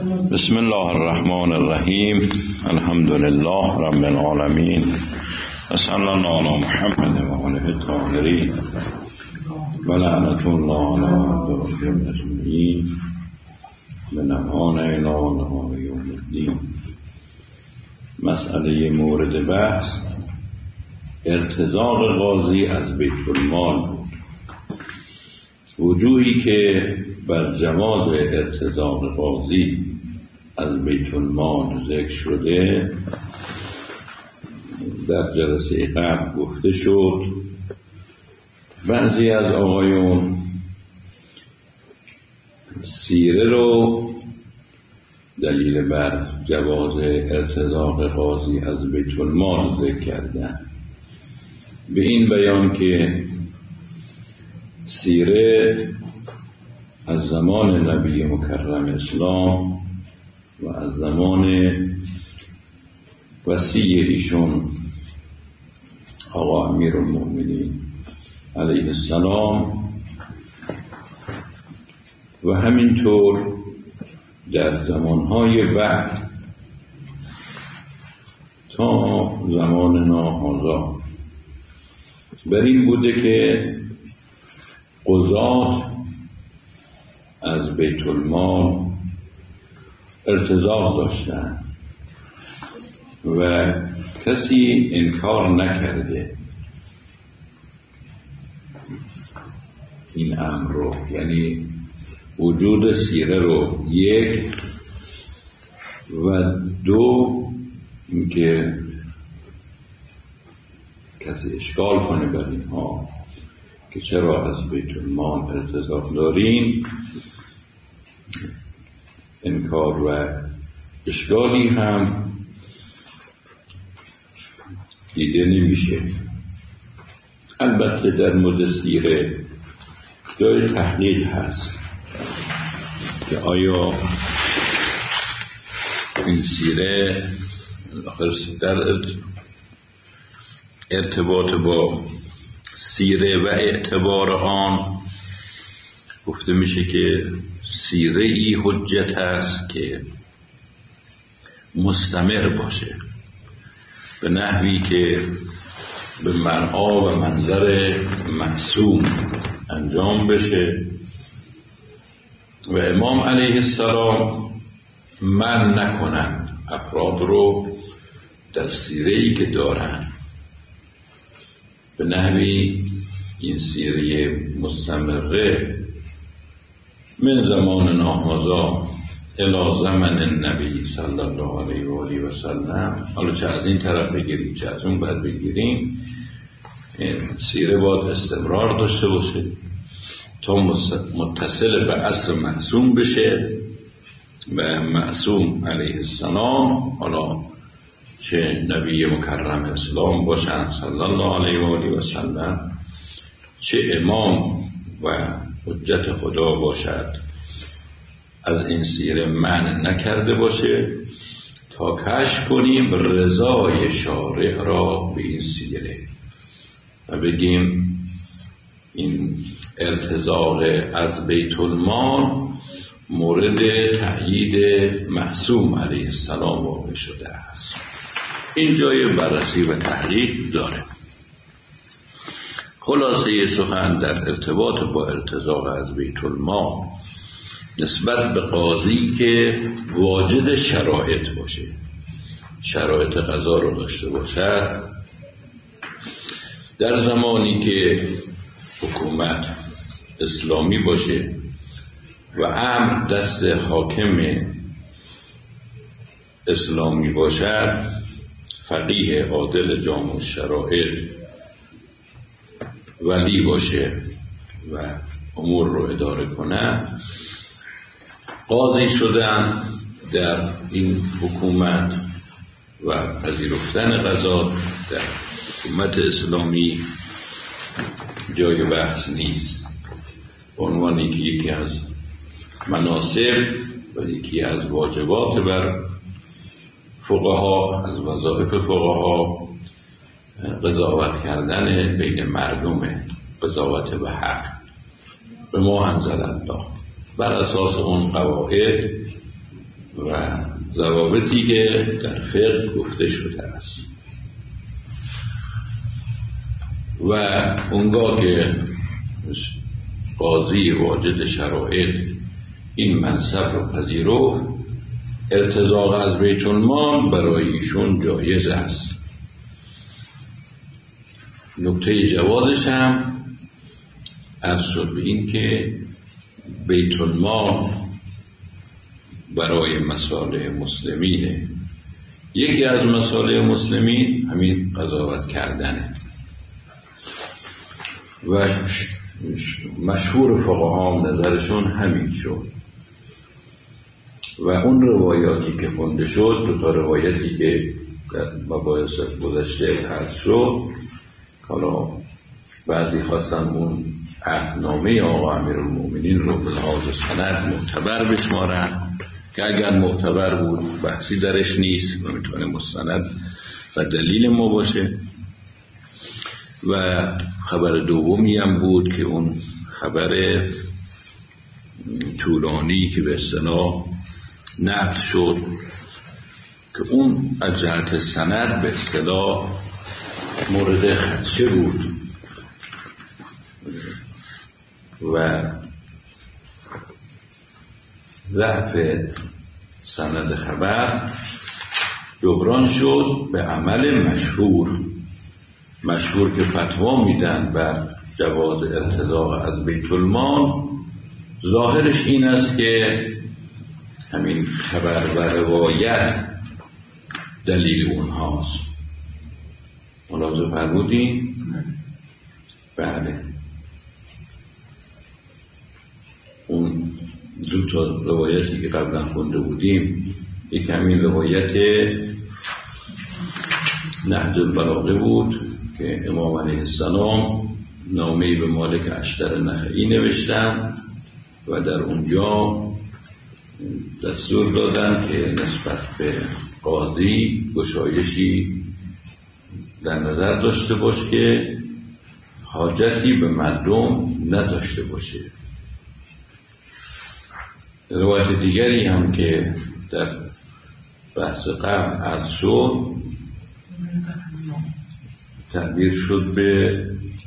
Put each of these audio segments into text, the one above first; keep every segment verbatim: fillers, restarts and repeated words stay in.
بسم الله الرحمن الرحیم. الحمد لله رب العالمین و صلی الله علی محمد و آله الطاهرین و لعنت الله علی اعدائهم اجمعین و نهان الی نهار یوم الدین. مسئله مورد بحث ارتزاق قاضی از بیت المال بود. وجوهی که بر جواز ارتزاق قاضی از بیت المال ذکر شده در جلسه قبل گفته شد. بعضی از آقایون سیره رو دلیل بر جواز ارتزاق قاضی از بیت المال ذکر کردن، به این بیان که سیره از زمان نبی مکرم اسلام و از زمان وصی ایشون آقا امیرالمؤمنین علیه السلام و همینطور در زمانهای بعد تا زماننا هذا بر این بوده که قضات از بیت المال ارتزاق داشتن و کسی انکار نکرده این امر رو، یعنی وجود سیره رو، یک و دو اینکه کسی اشکال کنه بر اینها که چرا از بیت المال ارتزاق داریم، انکار و اشکالی هم دیده نمیشه. البته در مورد سیره جای تحقیق هست که آیا این سیره در ارتباط با سیره و اعتبار آن گفته میشه که سیره ای حجت است که مستمر باشه، به نحوی که به مرعا و منظر معصوم انجام بشه و امام علیه السلام من نکنند افراد رو در سیره ای که دارن، به نحوی این سیره مستمره من زمان هذا الی زمن النبی صلی الله علیه و آله و سلم. حالا چه از این طرف بگیریم چه از اون باید بگیریم، این سیره باید استمرار داشته باشه تا متصل به عصر معصوم بشه و معصوم علیه السلام، حالا چه نبی مکرم اسلام باشن صلی الله علیه و آله و سلم، چه امام و حجت خدا باشد، از این سیره منع نکرده باشه تا کشف کنیم رضای شارع را به این سیره و بگیم این ارتزاق از بیت المال مورد تأیید معصوم علیه السلام واقع شده است. این جای بررسی و تحقیق داره. خلاصه سخن در ارتباط با ارتزاق از بیت المال نسبت به قاضی که واجد شرایط باشه، شرایط قضا رو داشته باشد، در زمانی که حکومت اسلامی باشه و امر دست حاکم اسلامی باشد، فقیه عادل جامع الشرائع ولی باشه و امور رو اداره کنه، قاضی شدن در این حکومت و پذیرفتن قضا در حکومت اسلامی جای بحث نیست، به عنوانی که یکی از مناصب و یکی از واجبات بر فقها، از وظایف فقها قضاوت کردن بین مردم، قضاوت به حق به ما انزل الله بر اساس اون قواعد و ضوابطی که در فقه گفته شده است. و اونگاه که قاضی واجد شرایط این منصب رو پذیرفت، ارتزاق از بیت المال برای ایشون جایز است. نکته جوازش هم عرض شد به این که بیت المال برای مصالح مسلمینه. یکی از مصالح مسلمین همین قضاوت کردنه و مشهور فقها نظرشون همین شد. و اون روایاتی که خونده شد، دو تا روایتی که در مباحث گذشته عرض شد، حالا بعضی خواستن اون عهدنامه آقا امیرالمومنین رو به لحاظ سند معتبر بشمارن که اگر معتبر بود بحثی درش نیست و میتونه مستند و دلیل ما باشه. و خبر دومی هم بود که اون خبر طولانی که به اصطلاح نقل شد که اون از جهت سند به اصطلاح مورد خدشه بود و ضعف سند خبر جبران شد به عمل مشهور مشهور که فتوا میدن بر جواز ارتزاق از بیت المال. ظاهرش این است که همین خبر و روایت دلیل اونهاست. ملاحظه فرمودین؟ بله. اون دو تا روایتی که قبلا خونده بودیم، یک همین روایت نهج البلاغه بود که امام علیه السلام نامه‌ای به مالک اشتر نخعی نوشتن و در اونجا دستور دادن که نسبت به قاضی گشایشی در نظر داشته باش که حاجتی به مردم نداشته باشه. روایت دیگری هم که در بحث قبل عرض شد تعبیر شد به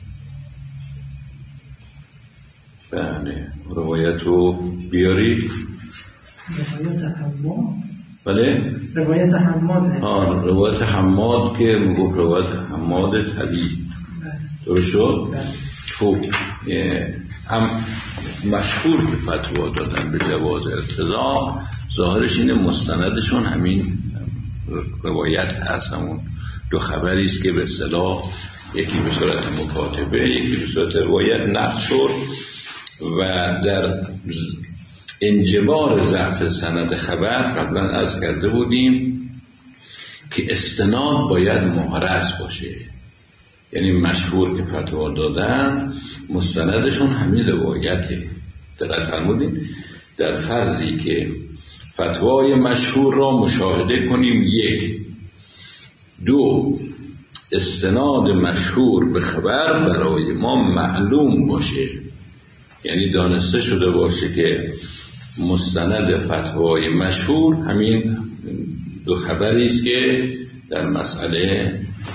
بله روایت رو بیارید. روایت حماد. بله روایت حماد. آه روایت حماد که میگفت روایت حماد طبیعی درست شد. خب هم مشهور که فتوا دادن به جواز ارتزاق، ظاهرش اینه مستندشون همین روایت هست، همون دو خبری است که به اصطلاح یکی به صورت مکاتبه یکی به صورت روایت نقل شد و در انجبار ضعف سند خبر قبلا عرض کرده بودیم که استناد باید محرز باشه. یعنی مشهور که فتوا دادن مستندشون همین روایته. دقت فرمودین؟ در فرضی که فتوای مشهور را مشاهده کنیم، یک دو استناد مشهور به خبر برای ما معلوم باشه، یعنی دانسته شده باشه که مستند فتوای مشهور همین دو خبری است که در مسئله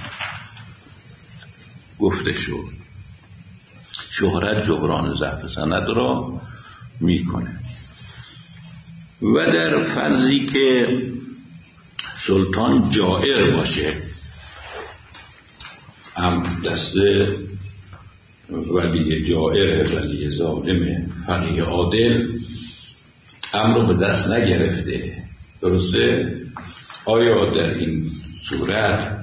گفته شد. شهرت جبران ضعف سند را میکنه. و در فرضی که سلطان جائر باشه، هم دست ولی جائر، ولی ظالم، فقیه عادل امر رو به دست نگرفته، درسته؟ آیا در این صورت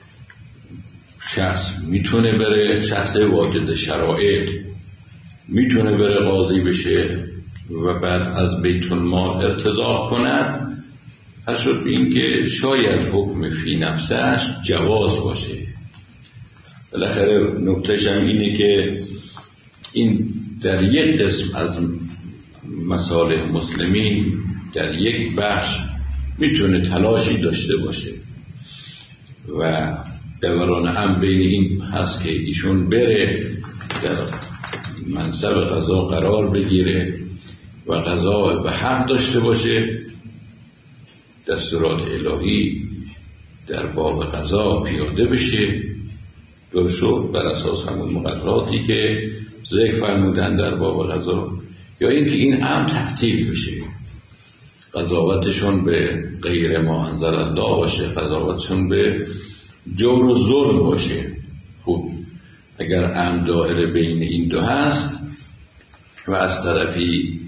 شخص میتونه بره، شخص واجد شرایط میتونه بره قاضی بشه و بعد از بیت المال ارتزاق کند؟ پس شد به این که شاید حکم فی نفسش جواز باشه. بالاخره نکتهش هم اینه که این در یک قسم از مصالح مسلمین، در یک بخش میتونه تلاشی داشته باشه و دوران هم بین این هست که ایشون بره در منصب قضا قرار بگیره و قضا به حق داشته باشه دستورات الهی در باب قضا پیاده بشه، درست شد، بر اساس همون مقرراتی که ذکر فرمودن در باب قضا، یا اینکه این امر تبدیل بشه، قضاوتشون به غیر ما انزل الله باشه، قضاوتشون به جور و ظلم باشه. خوب، اگر امر دائره بین این دو هست و از طرفی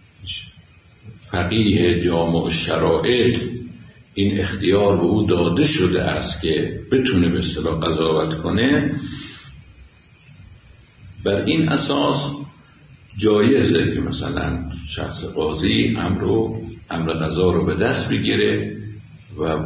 فقیه جامع الشرائع این اختیار به او داده شده است که بتونه به اصطلاح قضاوت کنه، بر این اساس جایزه که مثلا شخص قاضی امر رو امر قضا رو به دست بگیره و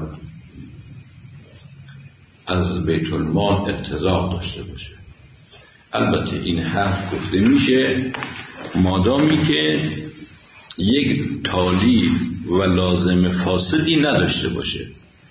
از بیت المال اقتضا داشته باشه. البته این حرف گفته میشه مادامی که یک تالی و لازم فاسدی نداشته باشه.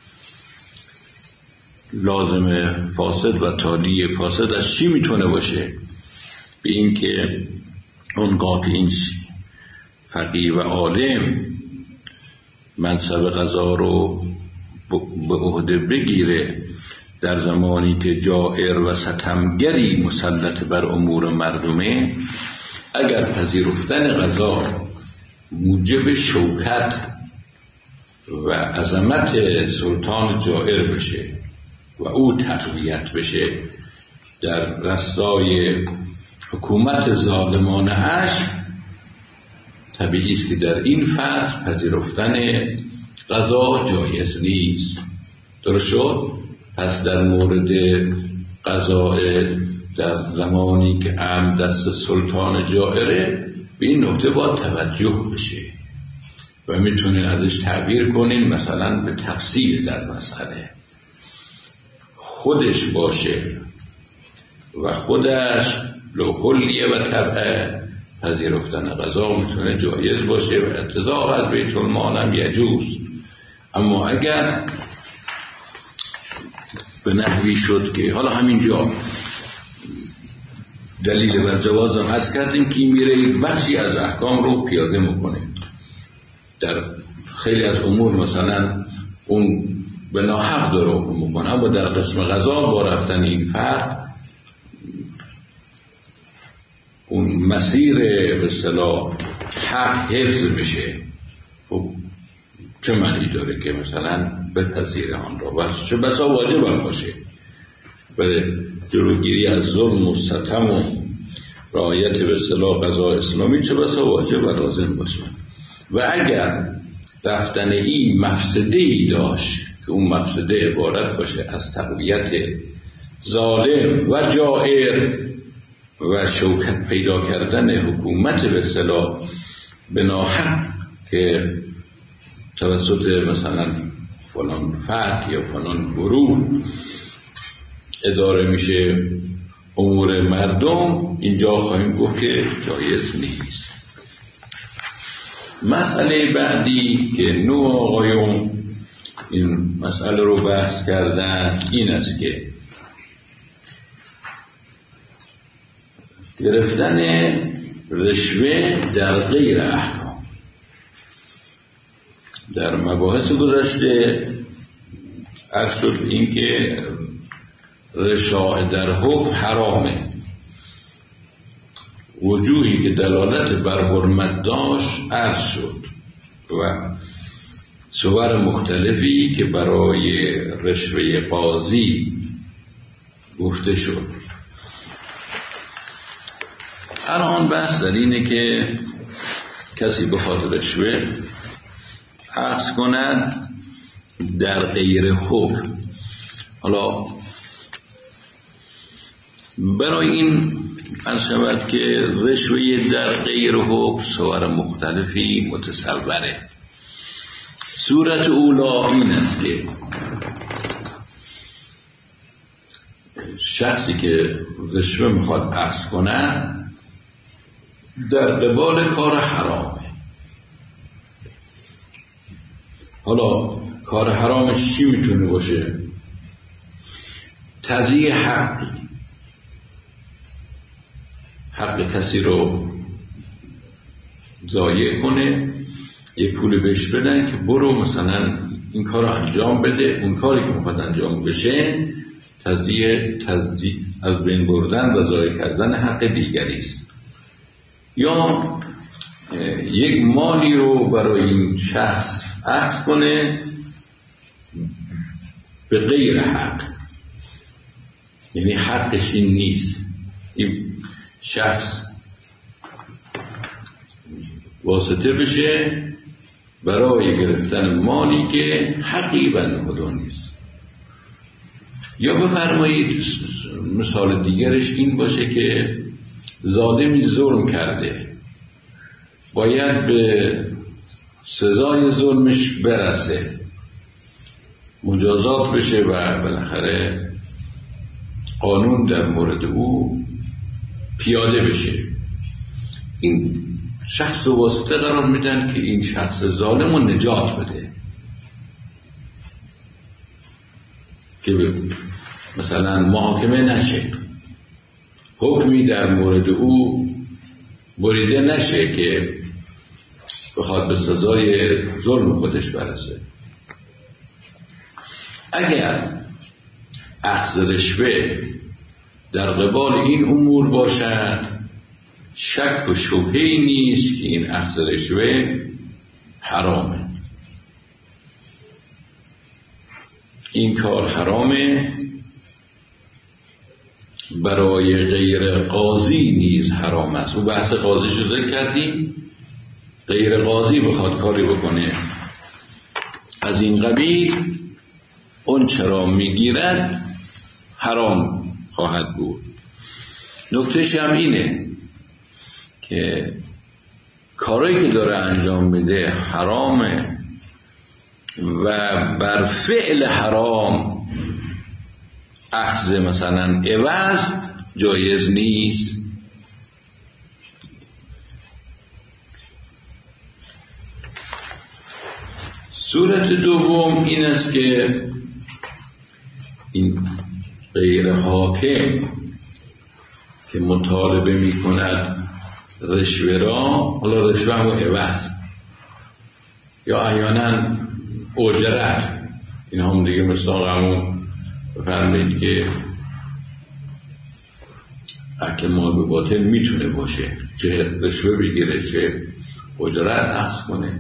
لازم فاسد و تالی فاسد از چی میتونه باشه؟ به این که اونگاه که این فقیه و عالم منصب قضا رو به عهده بگیره در زمانی که جائر و ستمگری مسلط بر امور مردمه، اگر پذیرفتن قضا موجب شوکت و عظمت سلطان جائر بشه و او تقویت بشه در راستای حکومت ظالمانه اش، طبیعی است که در این فصل پذیرفتن قضا جایز نیست. درست شد؟ پس در مورد قضا در زمانی که امر دست سلطان جائره به این نکته باید توجه بشه و میتونین ازش تعبیر کنین مثلا به تفصیل در مسئله خودش باشه و خودش لوکلیه و طبعه پذیرفتن قضا میتونه جایز باشه و اقتضا از بیت المال هم یجوز. اما اگر به نحوی شد که حالا همینجا دلیل بر جوازم هست کردیم که میره یک بخشی از احکام رو پیاده میکنه در خیلی از امور، مثلا اون به ناحق داره حکم میکنه، اما در قسم قضا با رفتن این فرد اون مسیر به اصطلاح حق حفظ بشه. خب چه معنی داره که مثلا بپذیره آن را و چه بسا واجب هم باشه به جلوگیری از ظلم و ستم و رعایت به اصطلاح قضا اسلامی، چه بسا واجب و لازم باشه. و اگر رفتن این مفسده‌ای داشت که اون مفسده عبارت باشه از تقویت ظالم و جائر و شوکت پیدا کردن حکومت به اصطلاح به ناحق که توسط مثلا فلان فرد یا فلان گروه اداره میشه امور مردم، اینجا خواهیم گفت که جایز نیست. مسئله بعدی که نو آقایون این مسئله رو بحث کردن این است که گرفتن رشوه در غیر احکام. در مباحث گذشته عرض شد این که رشوه در حکم حرامه، وجوهی که دلالت بر حرمت داشت عرض شد و صور مختلفی که برای رشوه قاضی گفته شد. الان بحث در اینه که کسی بخواد رشوه اخذ کند در غیر حکم. حالا برای این عرض شود که رشوه در غیر حکم صور مختلفی متصوره. صورت اولا این است که شخصی که رشوه میخواد اخذ کنه در قبال کار حرامه. حالا کار حرامش چی میتونه باشه؟ تضییع حقی، حق کسی رو ضایع کنه، یه پول بهش بدن که برو مثلا این کار رو انجام بده، اون کاری که میخواد انجام بشه تضییع تضییع از بین بردن و ضایع کردن حق دیگری است. یا یک مالی رو برای این شخص اخذ کنه به غیر حق، یعنی حقش این نیست. این شخص واسطه بشه برای گرفتن مالی که حقی بنده خدا نیست. یا بفرمایید مثال دیگرش این باشه که ظالمی ظلم کرده، باید به سزای ظلمش برسه، مجازات بشه و بالاخره قانون در مورد او پیاده بشه. این شخص رو واسطه قرار میدن که این شخص ظالم رو نجات بده، که مثلا محاکمه نشه، حکمی در مورد او بریده نشه که بخواد به سزای ظلم خودش برسه. اگر اخذ رشوه در قبال این امور باشد، شک و شبهه‌ای نیست که این اخذ رشوه حرامه. این کار حرامه، برای غیر قاضی نیز حرام است. و بحث قاضیش رو ذکر کردیم. غیر قاضی بخواد کاری بکنه از این قبیل، اون چرا میگیرد حرام خواهد بود. نکتهش هم اینه که کاری که داره انجام میده حرامه و بر فعل حرام اخذ مثلا عوض جایز نیست. صورت دوم این است که این غیر حاکم که مطالبه می کند رشوه را، حالا رشوه هم عوض یا احیانا اجرت، این هم دیگه مثلا همون بفرمایید که اکل مال به باطل میتونه باشه، چه رشوه بگیره چه اجرت اخذ کنه.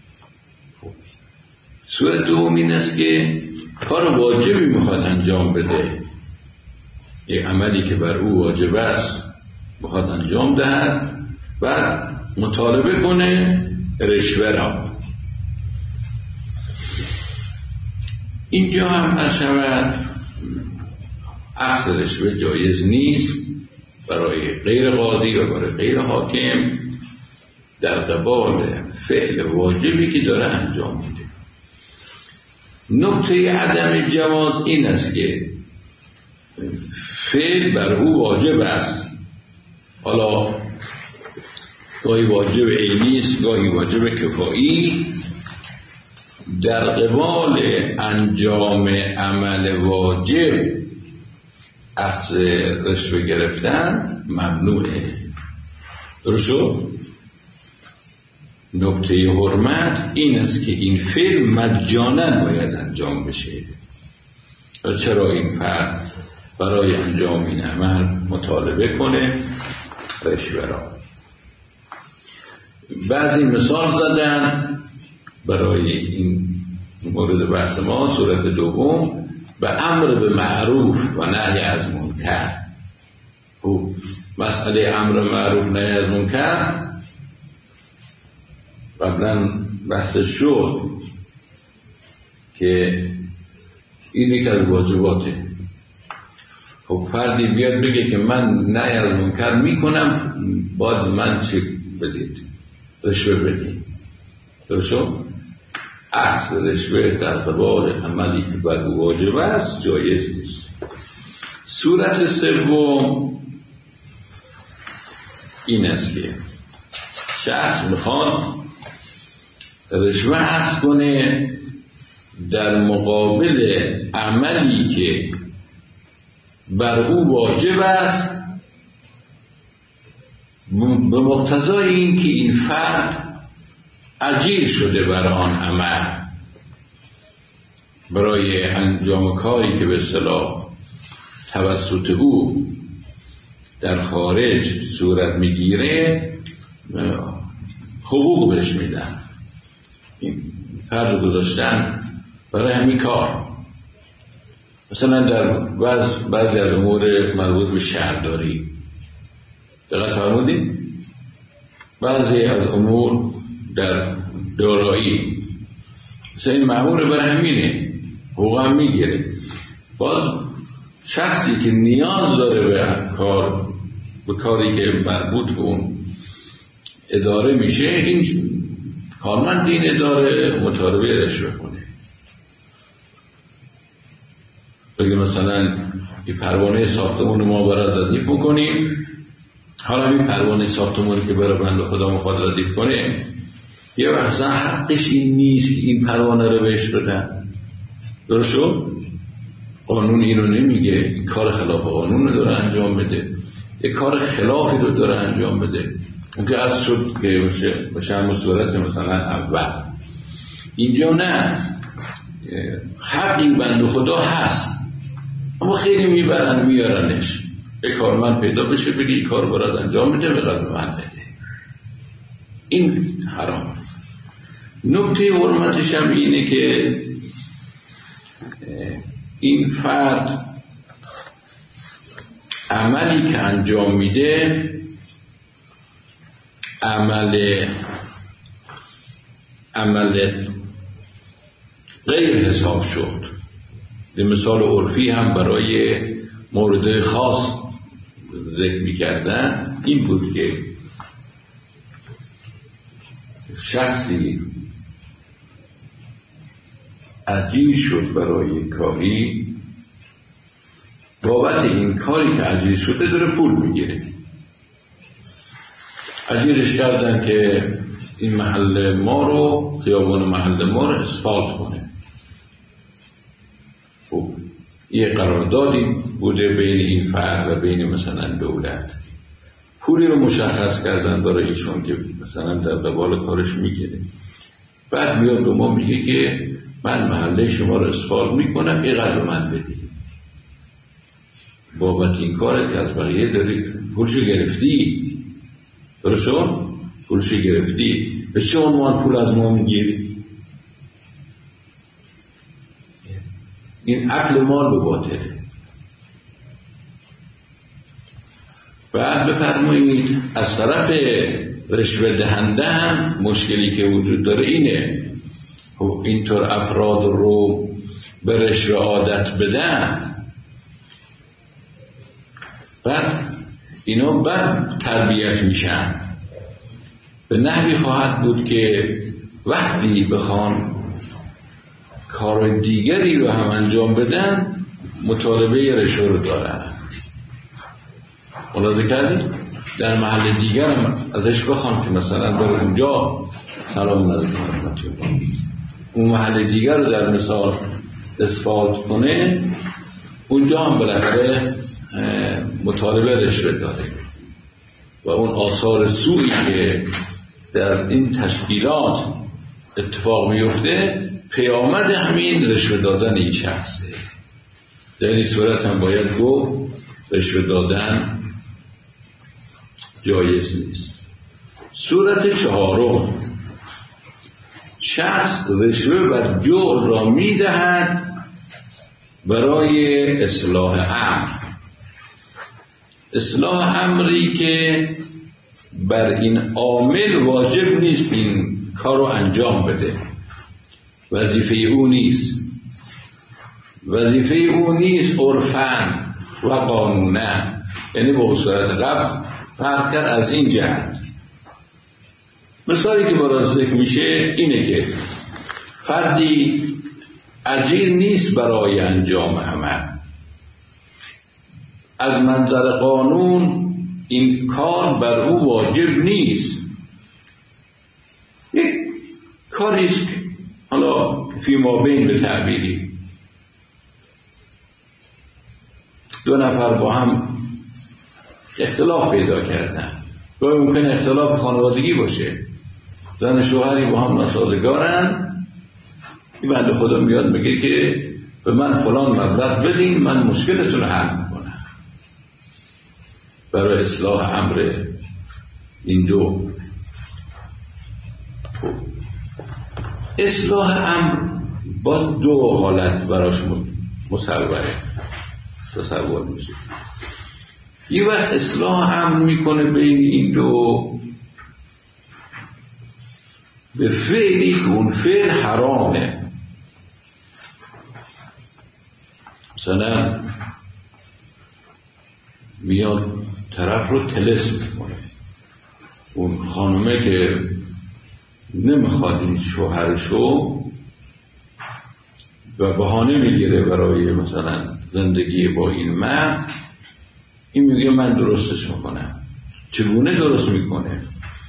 صورت دوم این است که کار واجبی میخواد انجام بده، یک عملی که بر او واجب است میخواد انجام دهد و مطالبه کنه رشوه را. اینجا هم ارشود اخذ رشوه جایز نیست برای غیر قاضی و برای غیر حاکم در قبال فعل واجبی که داره انجام میده. نکته عدم جواز این است که فعل بر او واجب است، حالا گاهی واجب عینی است گاهی واجب کفایی، در قبال انجام عمل واجب اخذ رشوه گرفتن ممنوعه. درست شد؟ نکته حرمت این است که این فعل مجانا باید انجام بشه. و چرا این فرد برای انجام این عمل مطالبه کنه رشوه را؟ بعضی مثال زدن برای این مورد بحث ما. صورت دوم به امر به معروف و نهی از منکر. خوب، مسئله امر معروف نهی از منکر قبلا بحث شد که این یک از واجباته. خب فردی بیاد بگه که من نهی از منکر میکنم، باید من چی بدید؟ رشوه بدید. درست؟ اخذ رشوه در قبال عملی که بر او واجب است جایز نیست. صورت سوم این است که شخص میخواد رشوه اخذ کنه در مقابل عملی که بر او واجب است، به مقتضای این که این فرد اجیر شده بر آن عمل. برای انجام کاری که به اصطلاح توسط او در خارج صورت میگیره حقوق بهش میدن. این فرد گذاشتن برای همین کار. مثلا در بعض بعضی از امور مربوط به شهرداری دقت فرمودید؟ بعضی از امور در دارایی مثلا این مأمور برای همینه، حقوق هم میگیره. باز شخصی که نیاز داره به کار به کاری که مربوط به اون اداره میشه، این کارمند این اداره مطالبه رشوه کنه. بگه مثلا این پروانه ساختمون ما برای ردیف میکنیم، حالا این پروانه ساختمونی که برای بنده خدا میخواد ردیف کنه یه وقتا حقش این نیست که این پروانه رو بهش بدن. درست شد؟ قانون اینو نمیگه، این کار خلاف قانون رو داره انجام بده، یک کار خلافی رو داره انجام بده. اون که از شد که باشه هم صورت مثلا اول. اینجا نه، حق این بنده خدا هست اما خیلی میبرن میارنش، یک کارمند پیدا بشه بگه این کار برات انجام بده به قدر من بده. این حرام. نکته حرمتش هم اینه که این فرد عملی که انجام میده عمل عمل غیر حساب شد. به مثال عرفی هم برای مورد خاص ذکر می‌کردن این بود که شخصی اجیر شد برای کاری، بابت این کاری که اجیر شده داره پول میگیره. اجیرش کردن که این محل ما رو، خیابان محل ما رو اسفالت کنه. خب یه قراردادی بوده بین این فرد و بین مثلا دولت، پولی رو مشخص کردن برای ایشون که مثلا در قبال کارش میگیره. بعد میاد به ما میگه که من محله شما رو اسفالت میکنم، اینقدر من بدید. بابت این کارت که از بقیه داری پولشو گرفتی، درست شد؟ پولشو گرفتی، به چه عنوان پول از ما میگیری؟ این عقل مال به باطله. بعد بفرمایید از طرف رشوه دهنده هم مشکلی که وجود داره اینه، خب اینطور افراد رو به رشوه عادت بدن، بعد اینا بعد تربیت میشن. به نحوی خواهد بود که وقتی بخوان کار دیگری رو هم انجام بدن مطالبه رشوه رو دارن. ملاحظه کردید؟ در محل دیگر هم ازش بخوان که مثلا بر اونجا سلام علیکم اون محل دیگر رو در مثال اسفالت کنه، اونجا هم بالاخره مطالبه رشوه داره و اون آثار سوئی که در این تشکیلات اتفاق میفته پیامد همین رشوه دادن این شخصه. در این صورت هم باید گفت رشوه دادن جایز نیست. صورت چهارم، شخص رشوه و جور را میدهد برای اصلاح امر. اصلاح امری که بر این عامل واجب نیست این کار رو انجام بده، وظیفه او نیست، وظیفه او نیست عرفاً و قانوناً، یعنی با صورت قبل فرق کرد از این جهت. مثالی که برای ذکر میشه اینه که فردی اجیر نیست برای انجام عمل، از منظر قانون این کار بر او واجب نیست، یک کاریست حالا فی ما بین به تعبیری دو نفر با هم اختلاف پیدا کردن، گاهی ممکن اختلاف خانوادگی باشه، زن و شوهری با هم ناسازگارن، این بنده خدا میاد میگه که به من فلان مبلغ بدین، من مشکلتون رو حل میکنم. برای اصلاح امر این دو. اصلاح امر باز دو حالت براش مصوره تصور میشه. یه وقت اصلاح امر میکنه بین این دو به فعلی که اون فعل حرامه. مثلا میاد طرف رو طلسم میکنه، اون خانومه که نمیخواد این شوهرشو و بهانه میگیره برای مثلا زندگی با این مرد، این میگه من درستش میکنم. چگونه درست میکنه؟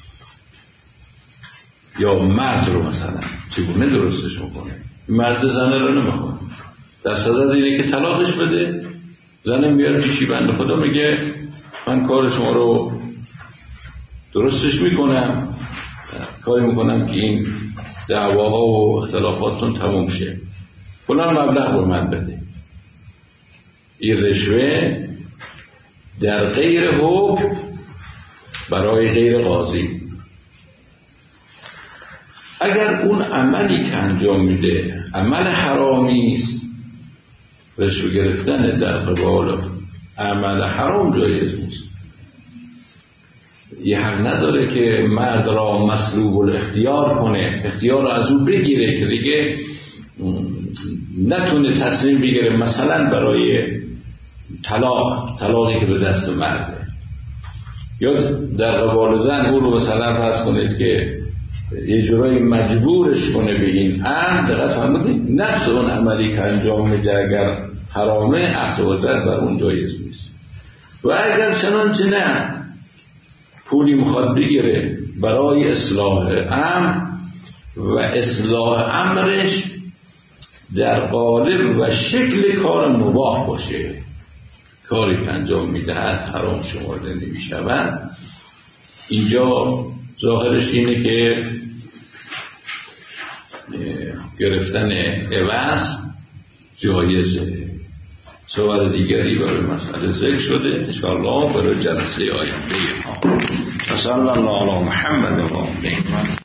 یا مرد رو مثلا چگونه درستش میکنه؟ مرد زنه رو نمیخواد، در صدد اینه که طلاقش بده. زنه میاد پیشی بنده خدا میگه من کار شما رو درستش میکنم، کاری میکنم که این دعواها و اختلافاتون تموم شه، فلان مبلغ رو من بده. این رشوه در غیر حکم برای غیر قاضی. اگر اون عملی که انجام میده عمل حرامی است، رشوه گرفتن در قبال عمل حرام جایز نیست. یه حق نداره که مرد را مسلوب الاختیار کنه، اختیار را از او بگیره که دیگه نتونه تصمیم بگیره مثلا برای طلاق، طلاقی که به دست مرده، یا در قبال زن او رو مثلا فرض کنید که یه جورایی مجبورش کنه به این امر. دقیق فهمید نفس اون عملی که انجام میده اگر حرامه، اخذ و رد بر اون جایز نیست. و اگر چنانچه نه پولی میخواد بگیره برای اصلاح امر و اصلاح امرش در قالب و شکل کار مباح باشه، کاری که انجام میدهد حرام شمرده نمیشود، اینجا ظاهرش اینه که گرفتن عوض جایزه. سوال دیگری برای مسئله ذکر شده انشاءالله برای جلسه آینده. صلی الله علی محمد و آله.